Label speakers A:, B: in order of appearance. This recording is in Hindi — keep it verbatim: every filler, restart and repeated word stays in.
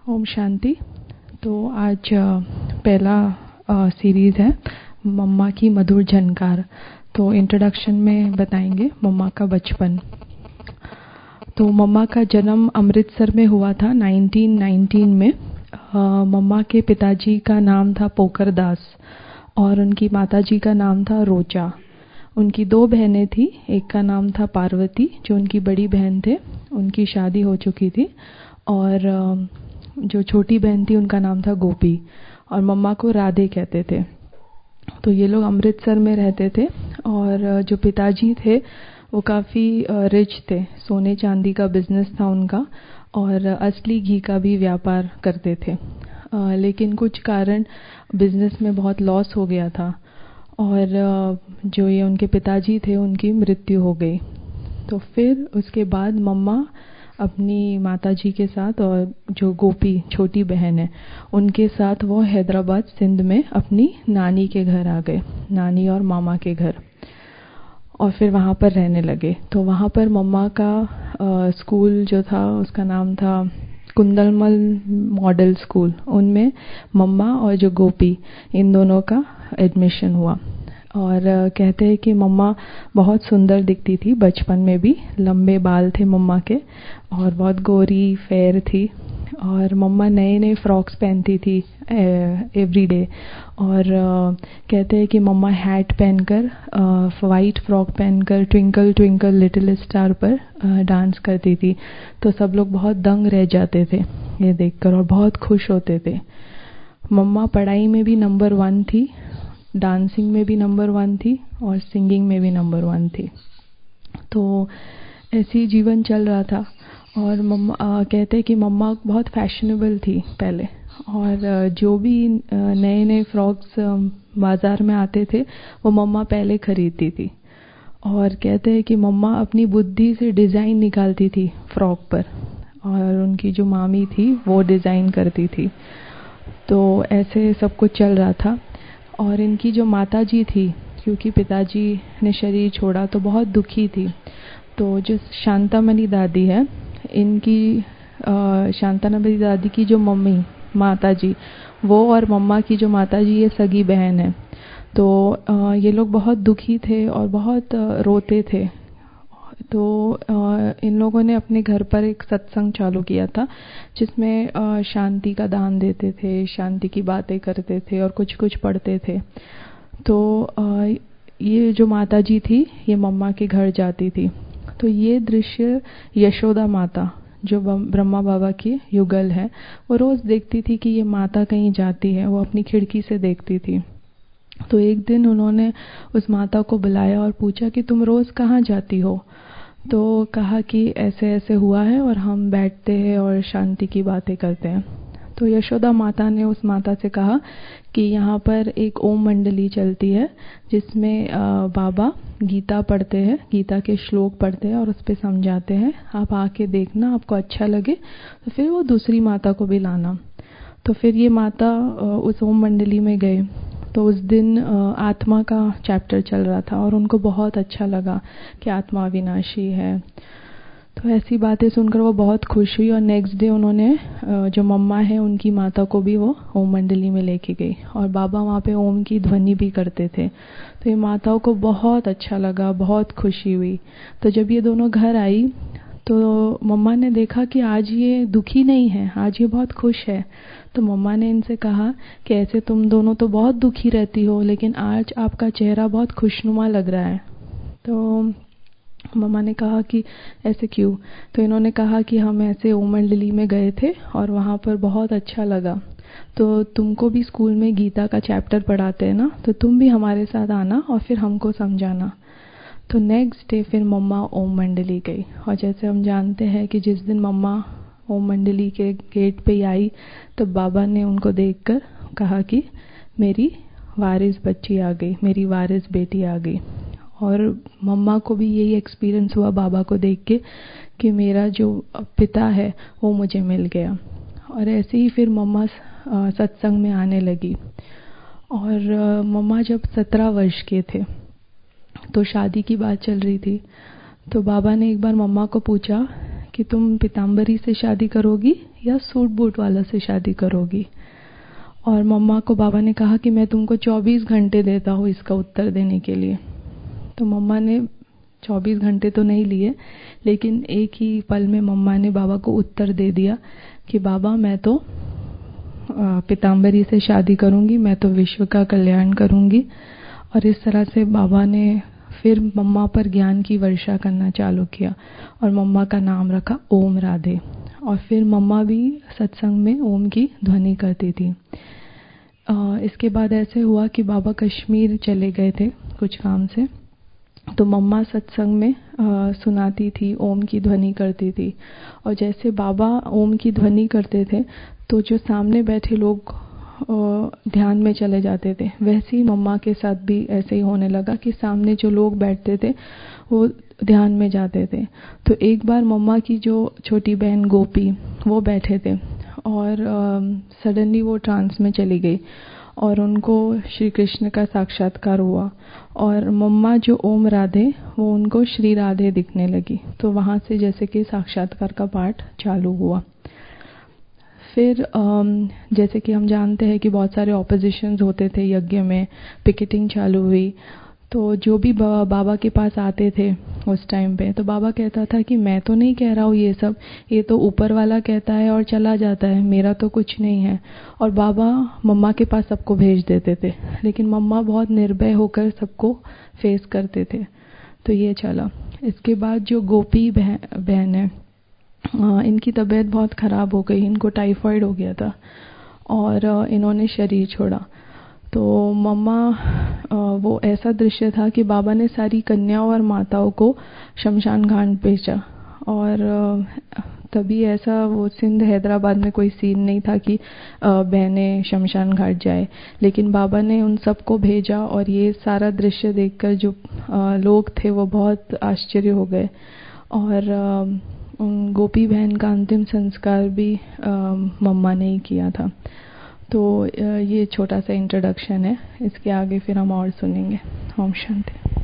A: ओम शांति। तो आज अ, पहला सीरीज है मम्मा की मधुर झनकार। तो इंट्रोडक्शन में बताएंगे मम्मा का बचपन। तो मम्मा का जन्म अमृतसर में हुआ था नाइनटीन नाइनटीन में। अ, मम्मा के पिताजी का नाम था पोकर दास और उनकी माताजी का नाम था रोचा। उनकी दो बहनें थी, एक का नाम था पार्वती जो उनकी बड़ी बहन थे, उनकी शादी हो चुकी थी, और अ, जो छोटी बहन थी उनका नाम था गोपी, और मम्मा को राधे कहते थे। तो ये लोग अमृतसर में रहते थे और जो पिताजी थे वो काफ़ी रिच थे, सोने चांदी का बिजनेस था उनका और असली घी का भी व्यापार करते थे। आ, लेकिन कुछ कारण बिजनेस में बहुत लॉस हो गया था और जो ये उनके पिताजी थे उनकी मृत्यु हो गई। तो फिर उसके बाद मम्मा अपनी माताजी के साथ और जो गोपी छोटी बहन है उनके साथ वो हैदराबाद सिंध में अपनी नानी के घर आ गए, नानी और मामा के घर, और फिर वहाँ पर रहने लगे। तो वहाँ पर मम्मा का आ, स्कूल जो था उसका नाम था कुंदलमल मॉडल स्कूल। उनमें मम्मा और जो गोपी इन दोनों का एडमिशन हुआ। और कहते हैं कि मम्मा बहुत सुंदर दिखती थी बचपन में भी, लंबे बाल थे मम्मा के और बहुत गोरी फेयर थी, और मम्मा नए नए फ्रॉक्स पहनती थी एवरी डे। और uh, कहते हैं कि मम्मा हैट पहनकर, वाइट फ्रॉक पहनकर ट्विंकल ट्विंकल लिटिल स्टार पर uh, डांस करती थी। तो सब लोग बहुत दंग रह जाते थे ये देखकर और बहुत खुश होते थे। मम्मा पढ़ाई में भी नंबर वन थी, डांसिंग में भी नंबर वन थी और सिंगिंग में भी नंबर वन थी। तो ऐसी जीवन चल रहा था। और मम्मा आ, कहते हैं कि मम्मा बहुत फैशनेबल थी पहले, और आ, जो भी नए नए फ्रॉक्स बाज़ार में आते थे वो मम्मा पहले खरीदती थी। और कहते हैं कि मम्मा अपनी बुद्धि से डिज़ाइन निकालती थी फ्रॉक पर, और उनकी जो मामी थी वो डिज़ाइन करती थी। तो ऐसे सब कुछ चल रहा था। और इनकी जो माताजी थी, क्योंकि पिताजी ने शरीर छोड़ा तो बहुत दुखी थी। तो जो शांतामणि दादी है, इनकी शांतामणि दादी की जो मम्मी माताजी, वो और मम्मा की जो माताजी ये सगी बहन है। तो आ, ये लोग बहुत दुखी थे और बहुत आ, रोते थे। तो आ, इन लोगों ने अपने घर पर एक सत्संग चालू किया था जिसमें आ, शांति का दान देते थे, शांति की बातें करते थे और कुछ कुछ पढ़ते थे। तो आ, ये जो माताजी थी ये मम्मा के घर जाती थी। तो ये दृश्य यशोदा माता जो ब्रह्मा बाबा की युगल है, वो रोज़ देखती थी कि ये माता कहीं जाती है, वो अपनी खिड़की से देखती थी। तो एक दिन उन्होंने उस माता को बुलाया और पूछा कि तुम रोज़ कहाँ जाती हो? तो कहा कि ऐसे ऐसे हुआ है और हम बैठते हैं और शांति की बातें करते हैं। तो यशोदा माता ने उस माता से कहा कि यहाँ पर एक ओम मंडली चलती है जिसमें बाबा गीता पढ़ते हैं, गीता के श्लोक पढ़ते हैं और उस पर समझाते हैं। आप आके देखना, आपको अच्छा लगे तो फिर वो दूसरी माता को भी लाना। तो फिर ये माता उस ओम मंडली में गए। तो उस दिन आत्मा का चैप्टर चल रहा था और उनको बहुत अच्छा लगा कि आत्मा अविनाशी है। तो ऐसी बातें सुनकर वो बहुत खुश हुई और नेक्स्ट डे उन्होंने जो मम्मा है उनकी माता को भी वो ओम मंडली में लेके गई और बाबा वहाँ पे ओम की ध्वनि भी करते थे। तो ये माताओं को बहुत अच्छा लगा, बहुत खुशी हुई। तो जब ये दोनों घर आई तो मम्मा ने देखा कि आज ये दुखी नहीं है, आज ये बहुत खुश है। तो मम्मा ने इनसे कहा कि ऐसे तुम दोनों तो बहुत दुखी रहती हो, लेकिन आज आपका चेहरा बहुत खुशनुमा लग रहा है। तो मम्मा ने कहा कि ऐसे क्यों? तो इन्होंने कहा कि हम ऐसे ओम मंडली में गए थे और वहाँ पर बहुत अच्छा लगा। तो तुमको भी स्कूल में गीता का चैप्टर पढ़ाते हैं ना, तो तुम भी हमारे साथ आना और फिर हमको समझाना। तो नेक्स्ट डे फिर मम्मा ओम मंडली गई। और जैसे हम जानते हैं कि जिस दिन मम्मा ओम मंडली के गेट पे आई तो बाबा ने उनको देखकर कहा कि मेरी वारिस बच्ची आ गई, मेरी वारिस बेटी आ गई। और मम्मा को भी यही एक्सपीरियंस हुआ बाबा को देख के कि मेरा जो पिता है वो मुझे मिल गया। और ऐसे ही फिर मम्मा सत्संग में आने लगी। और मम्मा जब सत्रह वर्ष के थे तो शादी की बात चल रही थी। तो बाबा ने एक बार मम्मा को पूछा कि तुम पीताम्बरी से शादी करोगी या सूट बूट वाला से शादी करोगी। और मम्मा को बाबा ने कहा कि मैं तुमको चौबीस घंटे देता हूँ इसका उत्तर देने के लिए। तो मम्मा ने चौबीस घंटे तो नहीं लिए, लेकिन एक ही पल में मम्मा ने बाबा को उत्तर दे दिया कि बाबा मैं तो पीताम्बरी से शादी करूंगी, मैं तो विश्व का कल्याण करूंगी। और इस तरह से बाबा ने फिर मम्मा पर ज्ञान की वर्षा करना चालू किया और मम्मा का नाम रखा ओम राधे। और फिर मम्मा भी सत्संग में ओम की ध्वनि करती थी। आ, इसके बाद ऐसे हुआ कि बाबा कश्मीर चले गए थे कुछ काम से, तो मम्मा सत्संग में आ, सुनाती थी, ओम की ध्वनि करती थी। और जैसे बाबा ओम की ध्वनि करते थे तो जो सामने बैठे लोग ध्यान में चले जाते थे। वैसे ही मम्मा के साथ भी ऐसे ही होने लगा कि सामने जो लोग बैठते थे वो ध्यान में जाते थे। तो एक बार मम्मा की जो छोटी बहन गोपी वो बैठे थे और सडनली वो ट्रांस में चली गई और उनको श्री कृष्ण का साक्षात्कार हुआ। और मम्मा जो ओम राधे वो उनको श्री राधे दिखने लगी। तो वहाँ से जैसे कि साक्षात्कार का पाठ चालू हुआ। फिर जैसे कि हम जानते हैं कि बहुत सारे ऑपोजिशंस होते थे यज्ञ में, पिकेटिंग चालू हुई। तो जो भी बाबा के पास आते थे उस टाइम पे, तो बाबा कहता था कि मैं तो नहीं कह रहा हूँ ये सब, ये तो ऊपर वाला कहता है और चला जाता है, मेरा तो कुछ नहीं है। और बाबा मम्मा के पास सबको भेज देते थे, लेकिन मम्मा बहुत निर्भय होकर सबको फेस करते थे। तो ये चला। इसके बाद जो गोपी बहन है, इनकी तबीयत बहुत ख़राब हो गई, इनको टाइफाइड हो गया था और इन्होंने शरीर छोड़ा। तो मम्मा वो ऐसा दृश्य था कि बाबा ने सारी कन्याओं और माताओं को शमशान घाट भेजा। और तभी ऐसा वो सिंध हैदराबाद में कोई सीन नहीं था कि बहनें शमशान घाट जाए, लेकिन बाबा ने उन सबको भेजा। और ये सारा दृश्य देखकर जो लोग थे वो बहुत आश्चर्य हो गए। और उन गोपी बहन का अंतिम संस्कार भी मम्मा ने ही किया था। तो ये छोटा सा इंट्रोडक्शन है, इसके आगे फिर हम और सुनेंगे। ओम शांति।